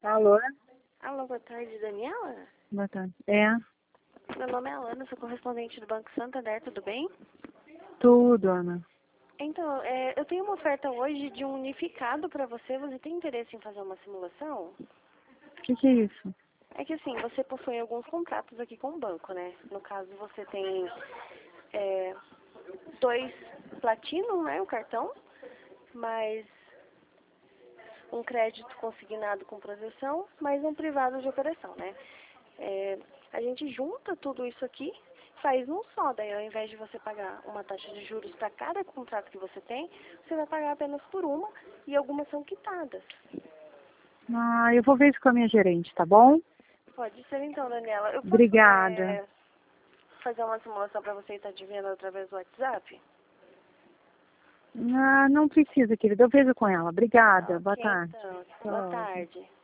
Alô? Alô, boa tarde, Daniela? Boa tarde. É, Meu nome é Alana, sou correspondente do Banco Santander, tudo bem? tudo, Ana. Então, eu tenho uma oferta hoje de um unificado para você. Você tem interesse em fazer uma simulação? O que é isso? É que assim, você possui alguns contratos aqui com o banco, né? No caso, você tem 2 Platinum, né, o cartão, mais um crédito consignado com proteção, mais um privado de operação, né? A gente junta tudo isso aqui, faz um só. Daí, ao invés de você pagar uma taxa de juros para cada contrato que você tem, você vai pagar apenas por uma e algumas são quitadas. Ah, eu vou ver isso com a minha gerente, tá bom? Pode ser então, Daniela. Eu posso Obrigada. fazer uma simulação para você e estar te vendo através do WhatsApp? Ah, não precisa, querida. Eu vejo com ela. Obrigada. Boa Ok, tarde. então. Boa Tchau. tarde.